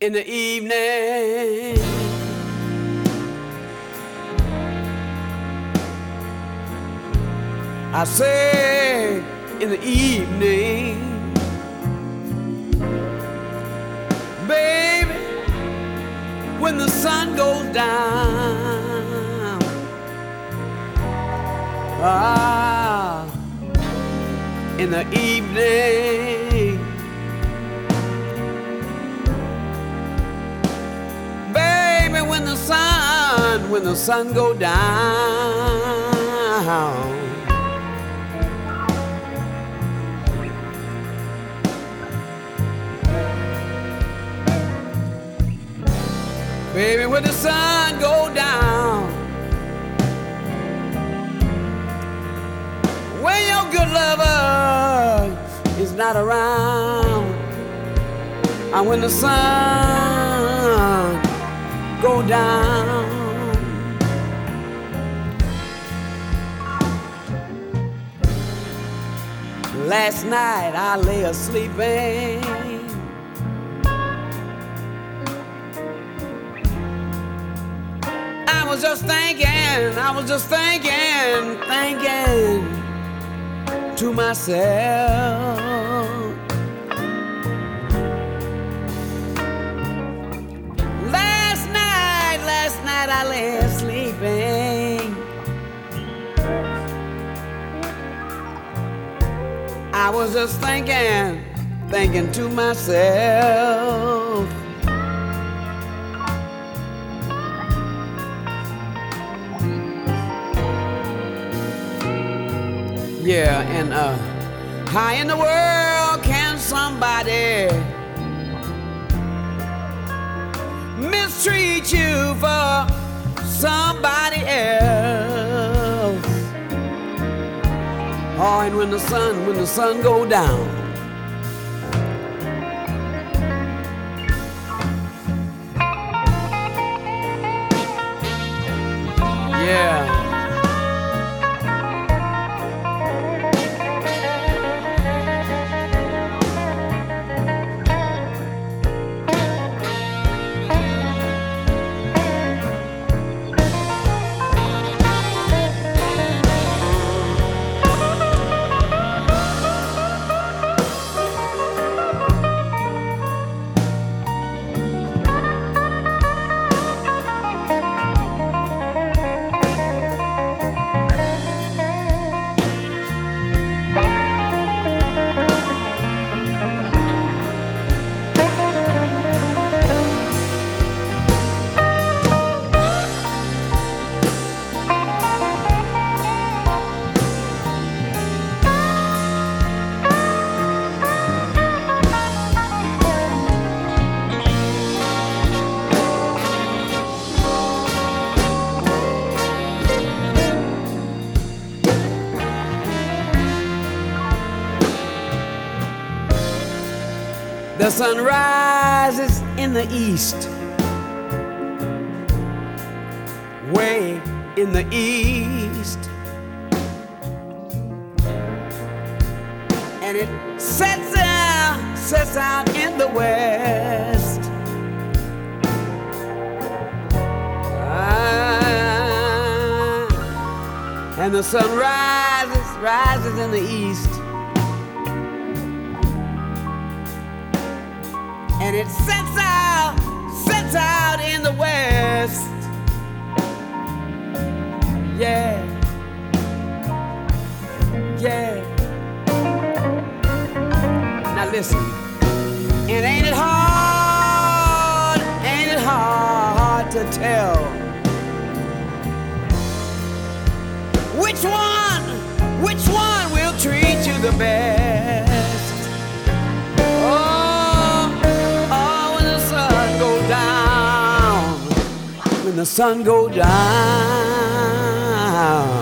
in the evening. I say in the evening, baby, when the sun goes down, in the evening, baby, when the sun go down. Baby, when the sun go down, when your good lover is not around, and when the sun go down, last night I lay a-sleeping, I was just thinking to myself. Last night I lay sleeping. I was just thinking to myself. Yeah, and how in the world can somebody mistreat you for somebody else? Oh, and when the sun go down, yeah. The sun rises in the east, way in the east, and it sets out in the west. And the sun rises in the east, and it sets out in the west. Yeah, yeah. Now listen, and ain't it hard to tell which one will treat you the best? When the sun go down,